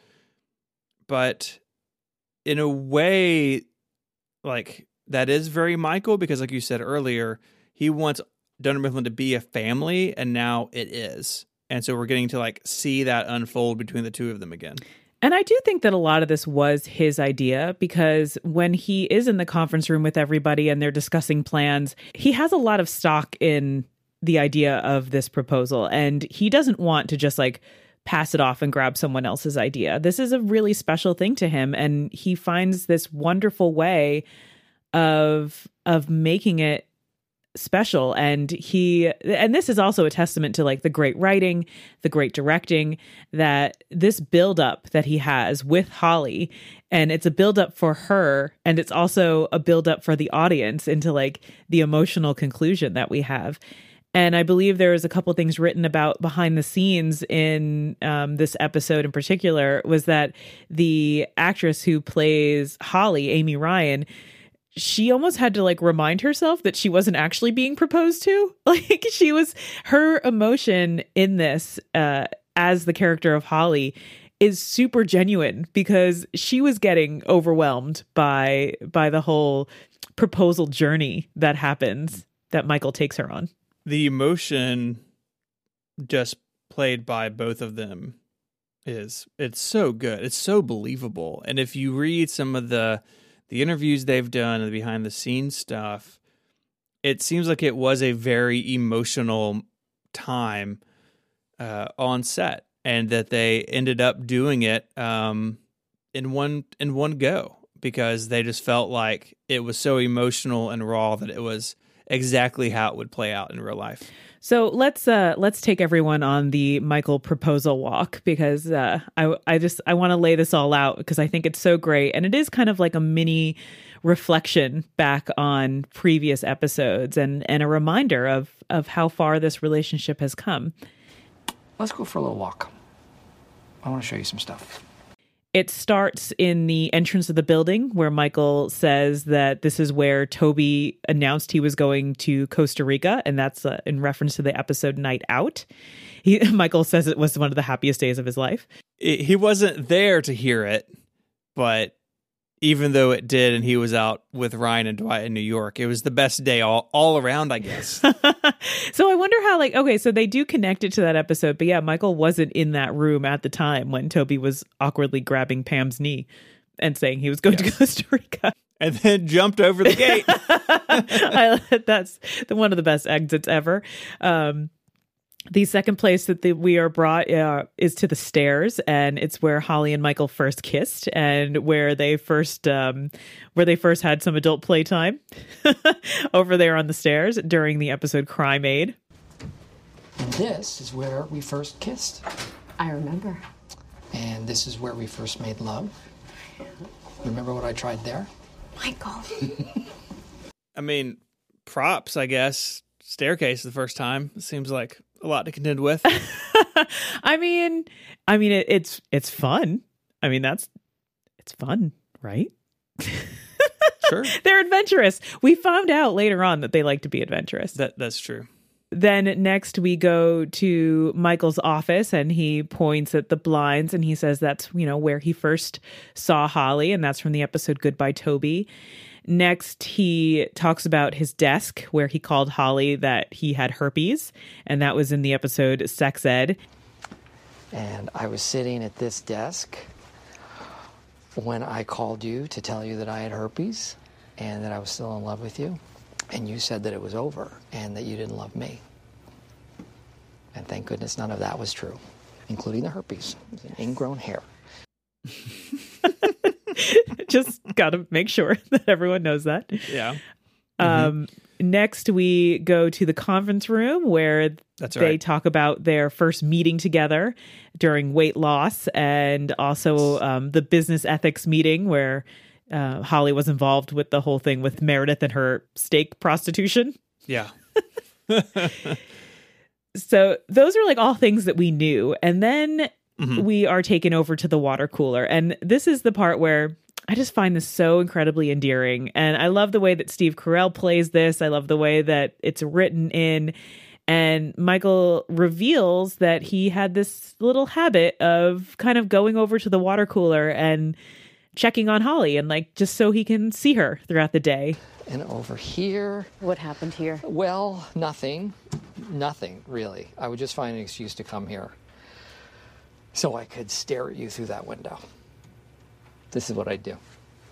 but in a way, like, that is very Michael, because like you said earlier, he wants Dunder Mifflin to be a family, and now it is. And so we're getting to like see that unfold between the two of them again. And I do think that a lot of this was his idea, because when he is in the conference room with everybody and they're discussing plans, he has a lot of stock in the idea of this proposal, and he doesn't want to just like pass it off and grab someone else's idea. This is a really special thing to him, and he finds this wonderful way of of making it special. And he and this is also a testament to like the great writing, the great directing, that this buildup that he has with Holly, and it's a buildup for her, and it's also a buildup for the audience into like the emotional conclusion that we have. And I believe there was a couple things written about behind the scenes in um, this episode in particular, was that the actress who plays Holly, Amy Ryan, she almost had to like remind herself that she wasn't actually being proposed to. Like, she was, her emotion in this uh, as the character of Holly is super genuine, because she was getting overwhelmed by by the whole proposal journey that happens, that Michael takes her on. The emotion just played by both of them is, it's so good. It's so believable. And if you read some of the the interviews they've done and the behind the scenes stuff, it seems like it was a very emotional time uh, on set, and that they ended up doing it um, in one in one go, because they just felt like it was so emotional and raw that it was exactly how it would play out in real life. So let's uh, let's take everyone on the Michael proposal walk, because uh, I I just I want to lay this all out because I think it's so great, and it is kind of like a mini reflection back on previous episodes and and a reminder of of how far this relationship has come. Let's go for a little walk. I want to show you some stuff. It starts in the entrance of the building where Michael says that this is where Toby announced he was going to Costa Rica, and that's uh, in reference to the episode Night Out. He, Michael says it was one of the happiest days of his life. He wasn't there to hear it, but even though it did, and he was out with Ryan and Dwight in New York, it was the best day all, all around, I guess. So I wonder how, like, okay, so they do connect it to that episode, but yeah, Michael wasn't in that room at the time when Toby was awkwardly grabbing Pam's knee and saying he was going yes. to Costa Rica. And then jumped over the gate. I, that's the, one of the best exits ever. Um, The second place that the, we are brought uh, is to the stairs, and it's where Holly and Michael first kissed, and where they first um, where they first had some adult playtime over there on the stairs during the episode Crime Aid. And this is where we first kissed. I remember. And this is where we first made love. Remember what I tried there? Michael. I mean, props, I guess. Staircase the first time. It seems like a lot to contend with. I mean, I mean, it, it's it's fun. I mean, that's it's fun, right? Sure, they're adventurous. We found out later on that they like to be adventurous. That that's true. Then next we go to Michael's office, and he points at the blinds, and he says that's, you know, where he first saw Holly, and that's from the episode Goodbye Toby. Next, he talks about his desk where he called Holly that he had herpes, and that was in the episode Sex Ed. And I was sitting at this desk when I called you to tell you that I had herpes and that I was still in love with you. And you said that it was over and that you didn't love me. And thank goodness none of that was true, including the herpes, an ingrown hair. Just got to make sure that everyone knows that. Yeah. Um, mm-hmm. Next, we go to the conference room where That's they right. talk about their first meeting together during weight loss, and also um, the business ethics meeting where uh, Holly was involved with the whole thing with Meredith and her steak prostitution. Yeah. So those are like all things that we knew. And then mm-hmm. we are taken over to the water cooler. And this is the part where I just find this so incredibly endearing. And I love the way that Steve Carell plays this. I love the way that it's written in. And Michael reveals that he had this little habit of kind of going over to the water cooler and checking on Holly, and like just so he can see her throughout the day. And over here. What happened here? Well, nothing. Nothing, really. I would just find an excuse to come here so I could stare at you through that window. This is what I do.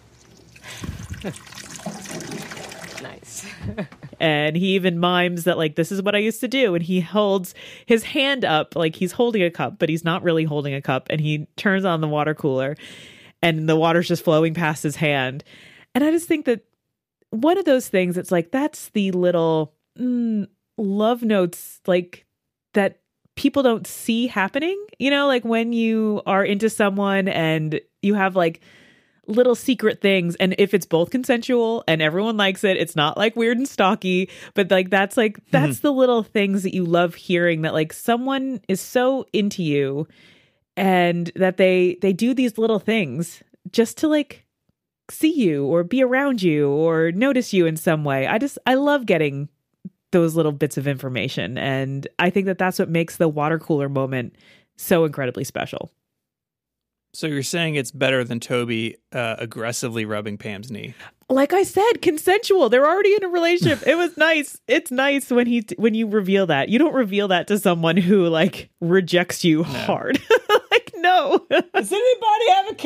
Nice. And he even mimes that, like, this is what I used to do. And he holds his hand up like he's holding a cup, but he's not really holding a cup. And he turns on the water cooler and the water's just flowing past his hand. And I just think that one of those things, it's like, that's the little mm, love notes, like, that people don't see happening, you know, like when you are into someone and you have like little secret things, and if it's both consensual and everyone likes it, it's not like weird and stalky, but like that's like that's mm-hmm. the little things that you love hearing, that like someone is so into you and that they they do these little things just to like see you or be around you or notice you in some way. I just I love getting those little bits of information, and I think that that's what makes the water cooler moment so incredibly special. So you're saying it's better than Toby uh, aggressively rubbing Pam's knee? Like I said, consensual. They're already in a relationship. It was nice. It's nice when he when you reveal that. You don't reveal that to someone who like rejects you no. hard. Like, no. Does anybody have a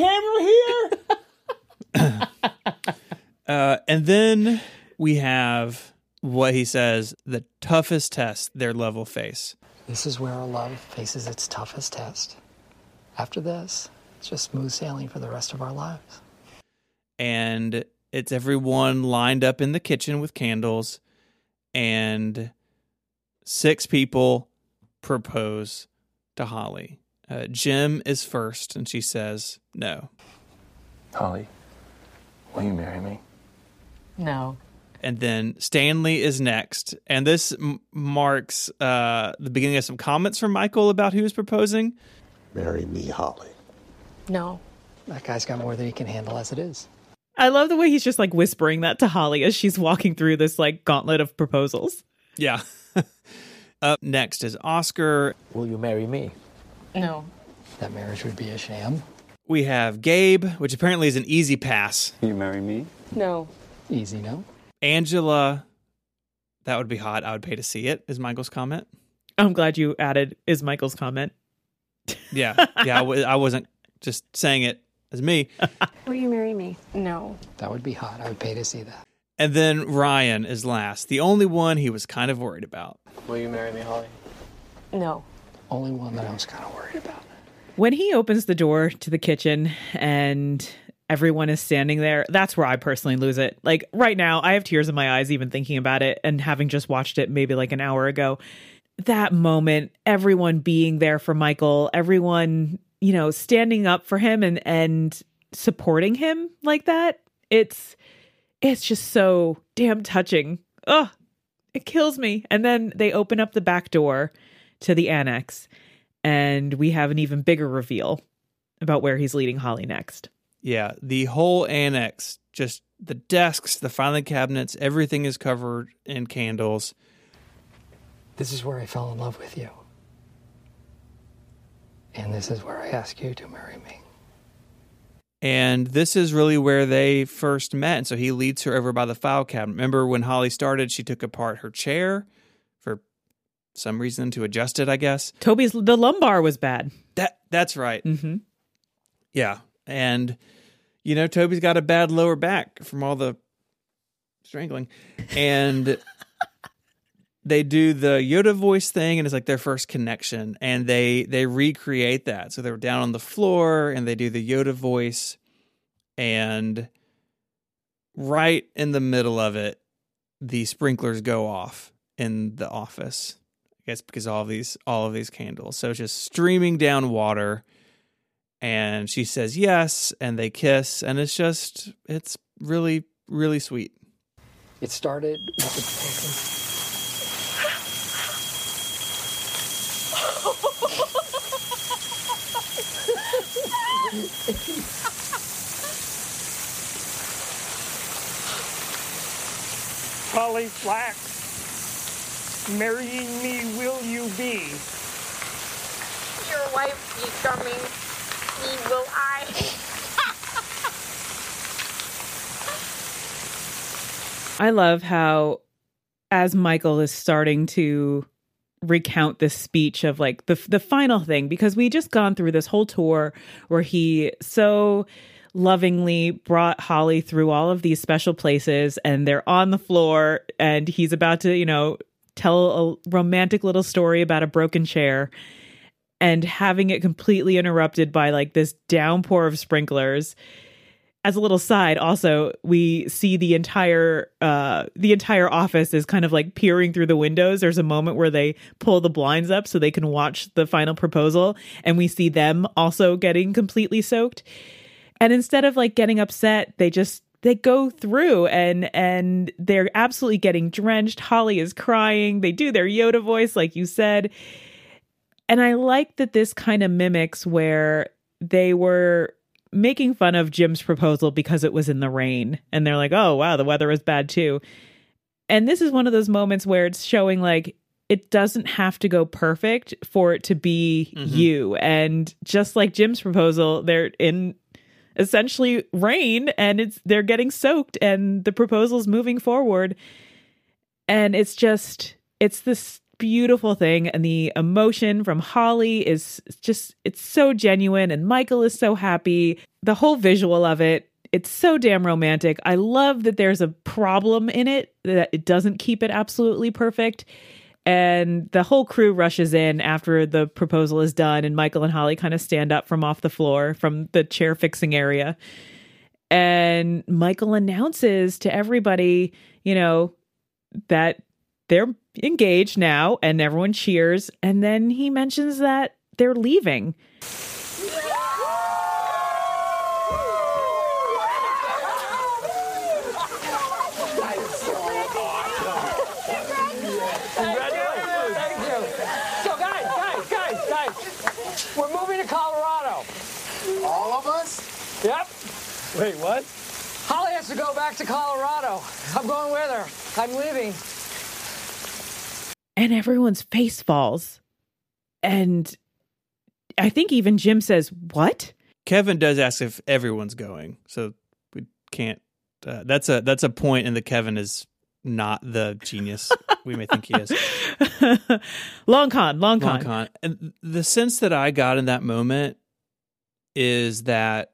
camera here? uh, and then we have what he says, the toughest test their love will face. This is where our love faces its toughest test. After this, it's just smooth sailing for the rest of our lives. and it's everyone lined up in the kitchen with candles, and six people propose to Holly. Uh, Jim is first, and she says no. Holly, will you marry me? No. And then Stanley is next, and this m- marks uh, the beginning of some comments from Michael about who's proposing. Marry me, Holly. No. That guy's got more than he can handle as it is. I love the way he's just like whispering that to Holly as she's walking through this like gauntlet of proposals. Yeah. Up next is Oscar. Will you marry me? No. That marriage would be a sham. We have Gabe, which apparently is an easy pass. Will you marry me? No. Easy, no? Angela, that would be hot. I would pay to see it, is Michael's comment. I'm glad you added is Michael's comment. Yeah. Yeah, I, w- I wasn't just saying it as me. Will you marry me? No. That would be hot. I would pay to see that. And then Ryan is last, the only one he was kind of worried about. Will you marry me, Holly? No. Only one that I was kind of worried about. When he opens the door to the kitchen and everyone is standing there, that's where I personally lose it. Like right now, I have tears in my eyes even thinking about it, and having just watched it maybe like an hour ago. That moment, everyone being there for Michael, everyone, you know, standing up for him and and supporting him like that. It's it's just so damn touching. Ugh, it kills me. And then they open up the back door to the annex, and we have an even bigger reveal about where he's leading Holly next. Yeah, the whole annex, just the desks, the filing cabinets, everything is covered in candles. This is where I fell in love with you. And this is where I ask you to marry me. And this is really where they first met. And so he leads her over by the file cabinet. Remember when Holly started, she took apart her chair for some reason to adjust it, I guess. Toby's, the lumbar was bad. That That's right. Mm-hmm. Yeah. And, you know, Toby's got a bad lower back from all the strangling. And they do the Yoda voice thing, and it's like their first connection. And they they recreate that. So they were down on the floor, and they do the Yoda voice. And right in the middle of it, the sprinklers go off in the office. I guess because all of these all of these candles. So it's just streaming down water. And she says yes, and they kiss, and it's just, it's really, really sweet. It started with the proposal. Holly Flax, marrying me will you be? Your wife, you dummy. Me will I. I love how, as Michael is starting to recount this speech of like the the final thing, because we just gone through this whole tour where he so lovingly brought Holly through all of these special places, and they're on the floor, and he's about to, you know, tell a romantic little story about a broken chair, and having it completely interrupted by like this downpour of sprinklers. As a little side, also, we see the entire uh, the entire office is kind of like peering through the windows. There's a moment where they pull the blinds up so they can watch the final proposal, and we see them also getting completely soaked. And instead of like getting upset, they just they go through and and they're absolutely getting drenched. Holly is crying. They do their Yoda voice, like you said. And I like that this kind of mimics where they were making fun of Jim's proposal because it was in the rain. And they're like, oh, wow, the weather is bad too. And this is one of those moments where it's showing like it doesn't have to go perfect for it to be mm-hmm. you. And just like Jim's proposal, they're in essentially rain and it's they're getting soaked and the proposal's moving forward. And it's just, it's this beautiful thing, and the emotion from Holly is just, it's so genuine, and Michael is so happy. The whole visual of it, it's so damn romantic. I love that there's a problem in it, that it doesn't keep it absolutely perfect, and the whole crew rushes in after the proposal is done, and Michael and Holly kind of stand up from off the floor from the chair fixing area, And Michael announces to everybody, you know, that they're engaged now, and everyone cheers. And then he mentions that they're leaving. We're moving to Colorado. All of us? Yep. Wait, what? Holly has to go back to Colorado. I'm going with her. I'm leaving. And everyone's face falls. And I think even Jim says, what? Kevin does ask if everyone's going. So we can't. Uh, that's a that's a point in that Kevin is not the genius we may think he is. long con, long con. Long con. And the sense that I got in that moment is that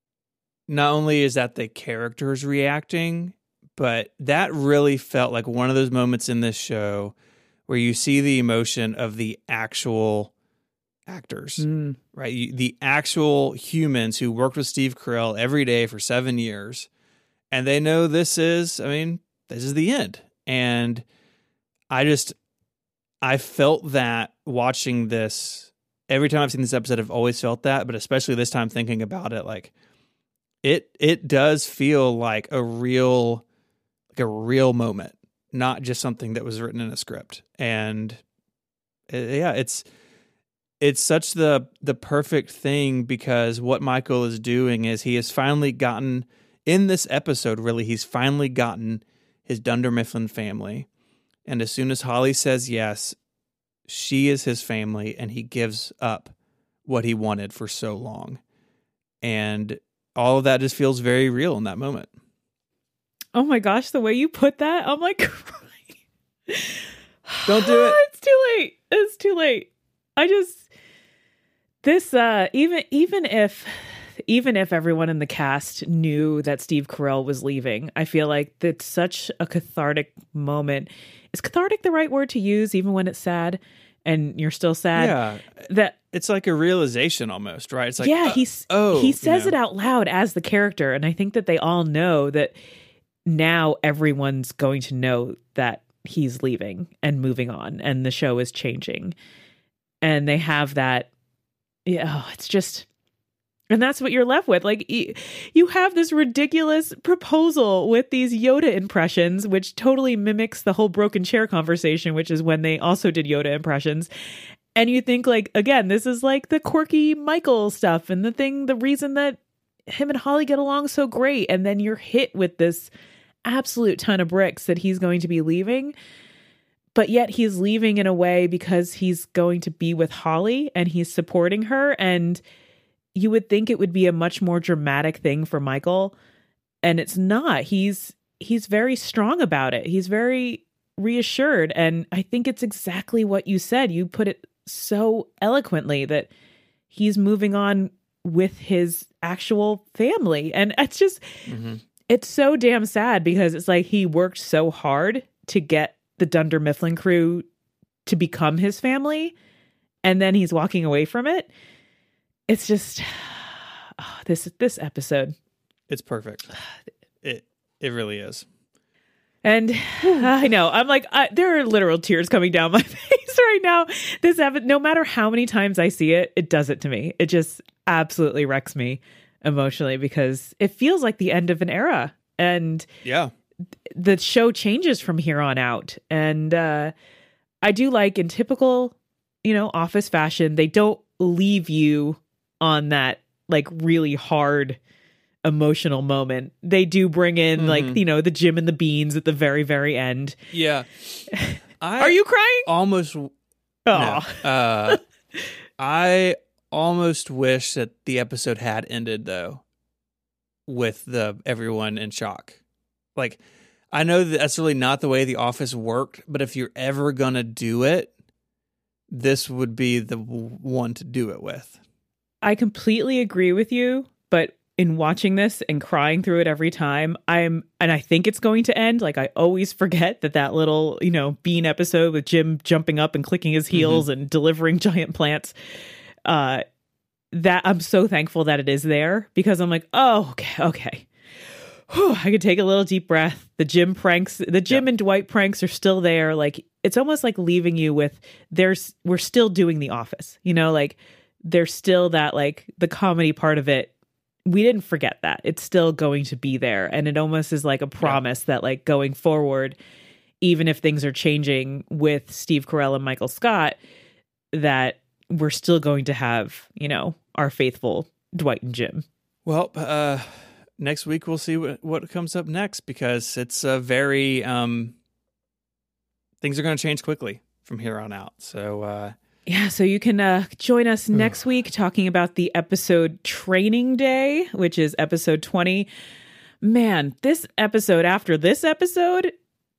not only is that the characters reacting, but that really felt like one of those moments in this show where you see the emotion of the actual actors, mm. right? You, the actual humans who worked with Steve Carell every day for seven years. And they know this is, I mean, this is the end. And I just, I felt that watching this. Every time I've seen this episode, I've always felt that, but especially this time thinking about it, like it, it does feel like a real, like a real moment, not just something that was written in a script. And it, yeah, it's, it's such the, the perfect thing, because what Michael is doing is he has finally gotten in this episode, really, he's finally gotten his Dunder Mifflin family. And as soon as Holly says yes, she is his family, and he gives up what he wanted for so long. And all of that just feels very real in that moment. Oh my gosh, the way you put that, I'm like crying. Don't do it. It's too late. It's too late. I just, this, uh, even, even if, even if everyone in the cast knew that Steve Carell was leaving, I feel like that's such a cathartic moment. Is cathartic the right word to use, even when it's sad and you're still sad? Yeah. That it's like a realization almost, right? It's like, yeah, uh, he's, oh, he says you know. it out loud as the character. And I think that they all know that now everyone's going to know that he's leaving and moving on, and the show is changing. And they have that, yeah, oh, it's just, and that's what you're left with. Like, you have this ridiculous proposal with these Yoda impressions, which totally mimics the whole broken chair conversation, which is when they also did Yoda impressions. And you think, like, again, this is like the quirky Michael stuff and the thing, the reason that him and Holly get along so great. And then you're hit with this absolute ton of bricks that he's going to be leaving. But yet he's leaving in a way because he's going to be with Holly and he's supporting her. And you would think it would be a much more dramatic thing for Michael. And it's not. He's he's very strong about it. He's very reassured. And I think it's exactly what you said. You put it so eloquently that he's moving on with his actual family. And it's just, mm-hmm. it's so damn sad, because it's like he worked so hard to get the Dunder Mifflin crew to become his family, and then he's walking away from it. It's just oh, this this episode. It's perfect. It it really is. And I know I'm like I, there are literal tears coming down my face right now. This episode, no matter how many times I see it, it does it to me. It just absolutely wrecks me emotionally, because it feels like the end of an era. And yeah, the show changes from here on out. And uh, I do like, in typical, you know, Office fashion, they don't leave you on that like really hard emotional moment. They do bring in mm-hmm. like, you know, the Jim and the Beans at the very, very end. Yeah. I Are you crying? Almost. Oh. No. Uh, I almost wish that the episode had ended, though, with the everyone in shock. Like, I know that that's really not the way The Office worked, but if you're ever going to do it, this would be the one to do it with. I completely agree with you, but in watching this and crying through it every time, I'm, and I think it's going to end. Like, I always forget that that little, you know, Bean episode with Jim jumping up and clicking his heels mm-hmm. and delivering giant plants, uh, that I'm so thankful that it is there, because I'm like, oh, okay, okay. whew, I could take a little deep breath. The Jim pranks, the Jim yeah. and Dwight pranks are still there. Like, it's almost like leaving you with, there's, we're still doing The Office, you know, like there's still that, like the comedy part of it. We didn't forget that. It's still going to be there. And it almost is like a promise yeah. that like going forward, even if things are changing with Steve Carell and Michael Scott, that we're still going to have, you know, our faithful Dwight and Jim. Well, uh, next week we'll see what, what comes up next, because it's a very, um, things are going to change quickly from here on out. So, uh, yeah, so you can uh, join us next week talking about the episode Training Day, which is episode twenty. Man, this episode, after this episode,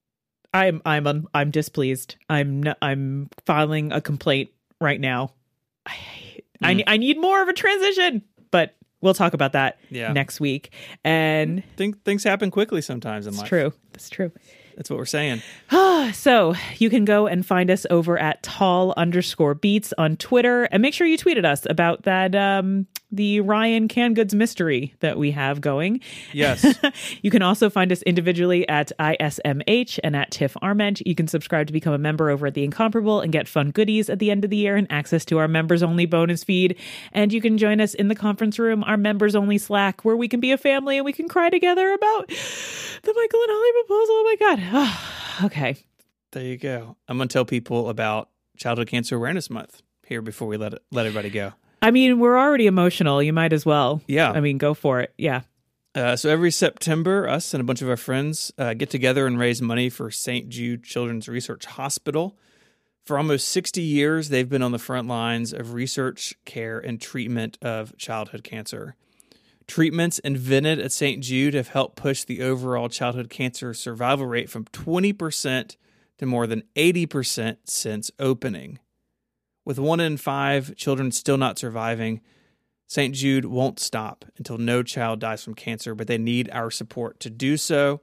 I'm I'm un, I'm displeased. I'm n- I'm filing a complaint right now. I mm. I, I need more of a transition, but we'll talk about that yeah. next week. And think things happen quickly sometimes in it's life. True. That's true. That's what we're saying. So you can go and find us over at tall underscore beats on Twitter, and make sure you tweet at us about that, um, the Ryan Canned Goods mystery that we have going. Yes. You can also find us individually at I S M H and at Tiff Arment. You can subscribe to become a member over at The Incomparable and get fun goodies at the end of the year and access to our members only bonus feed. And you can join us in the conference room, our members only Slack, where we can be a family and we can cry together about the Michael and Holly proposal. Oh my God. Oh, okay. There you go. I'm going to tell people about Childhood Cancer Awareness Month here before we let it, let everybody go. I mean, we're already emotional. You might as well. Yeah. I mean, go for it. Yeah. Uh, so every September, us and a bunch of our friends uh, get together and raise money for Saint Jude Children's Research Hospital. For almost sixty years, they've been on the front lines of research, care, and treatment of childhood cancer. Treatments invented at Saint Jude have helped push the overall childhood cancer survival rate from twenty percent to more than eighty percent since opening. With one in five children still not surviving, Saint Jude won't stop until no child dies from cancer, but they need our support to do so.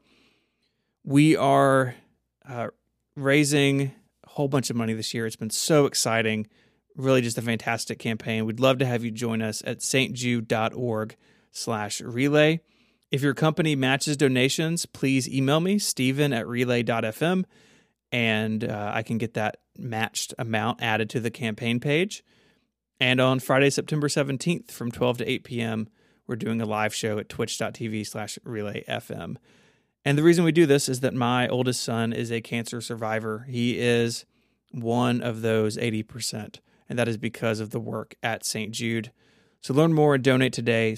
We are uh, raising a whole bunch of money this year. It's been so exciting. Really just a fantastic campaign. We'd love to have you join us at stjude.org slash relay. If your company matches donations, please email me, Steven at relay.fm, and uh, I can get that matched amount added to the campaign page. And on Friday, September seventeenth from twelve to eight p.m., we're doing a live show at twitch.tv slash relayfm. And the reason we do this is that my oldest son is a cancer survivor. He is one of those eighty percent, and that is because of the work at Saint Jude. So learn more and donate today,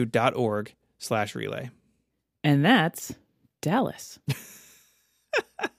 stjude.org slash relay. And that's Dallas.